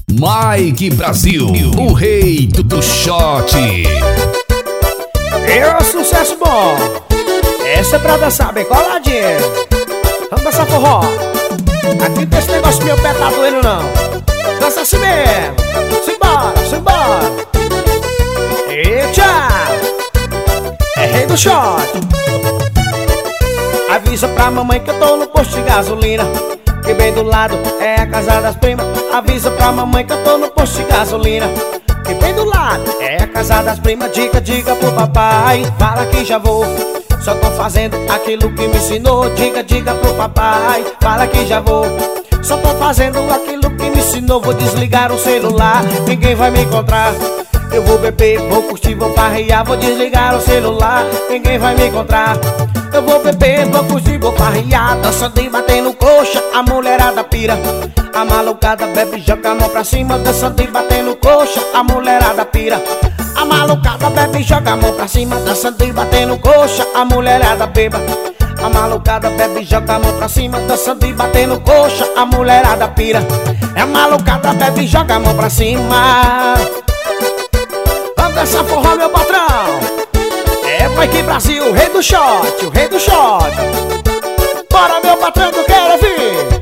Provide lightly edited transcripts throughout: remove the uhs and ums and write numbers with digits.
Mike Brasil, o rei do shot. É sucesso bom. Essa é pra dançar bem coladinho. Vamos dançar forró. Aqui não tem esse negócio meu pé tá doendo não. Dança assim mesmo. Simbora, simbora. E tchau. É rei do shot. Avisa pra mamãe que eu tô no posto de gasolina, que bem do lado é a casa das primas. Avisa pra mamãe que eu tô no posto de gasolina, que bem do lado é a casa das primas. Diga pro papai, fala que já vou. Só tô fazendo aquilo que me ensinou. Diga pro papai, fala que já vou. Só tô fazendo aquilo que me ensinou. Vou desligar o celular, ninguém vai me encontrar. Eu vou beber, vou curtir, vou farrear. Vou desligar o celular, ninguém vai me encontrar. Eu vou beber, vou curtir, vou farrear. Dançando e batendo coxa, a mulherada pira. A malucada bebe, joga a mão pra cima. Dançando e batendo coxa, a mulherada pira. A malucada bebe, joga a mão pra cima. Dançando e batendo coxa, a mulherada beba. A malucada bebe, joga a mão pra cima. Dançando e batendo coxa, a mulherada pira. A malucada bebe, joga a mão pra cima. Vamos dançar forró, meu patrão. É Mike Brasil, o rei do shot, o rei do shot. Bora, meu patrão, que eu quero ouvir.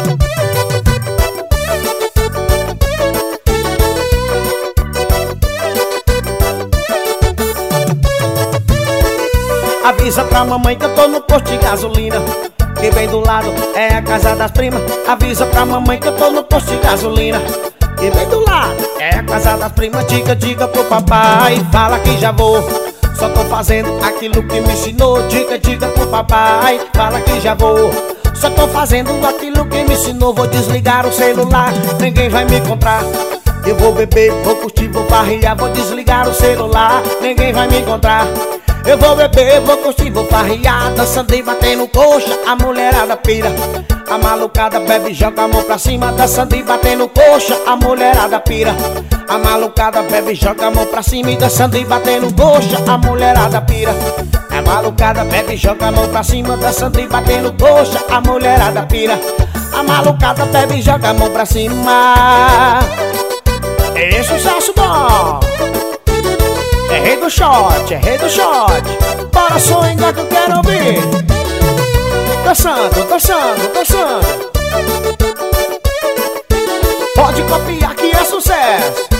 Avisa pra mamãe que eu tô no posto de gasolina, que bem do lado é a casa das primas. Avisa pra mamãe que eu tô no posto de gasolina, que bem do lado é a casa das primas. Diga pro papai, fala que já vou. Só tô fazendo aquilo que me ensinou. Diga pro papai, fala que já vou. Só tô fazendo aquilo que me ensinou. Vou desligar o celular, ninguém vai me encontrar. Eu vou beber, vou curtir, vou farrear. Vou desligar o celular, ninguém vai me encontrar. Eu vou beber, vou curtir, vou farrear. Dançando e batendo coxa, a mulherada pira. A malucada bebe, joga a mão pra cima. Dançando e batendo coxa, a mulherada pira. A malucada bebe, joga a mão pra cima. E dançando e batendo coxa, a mulherada pira. A malucada bebe, joga a mão pra cima. Dançando e batendo coxa, a mulherada pira. A malucada bebe, joga a mão pra cima. É sucesso bom. É rei do shot, é rei do shot. Bora swingar que eu quero ouvir. Dançando, dançando, dançando. Pode copiar que é sucesso.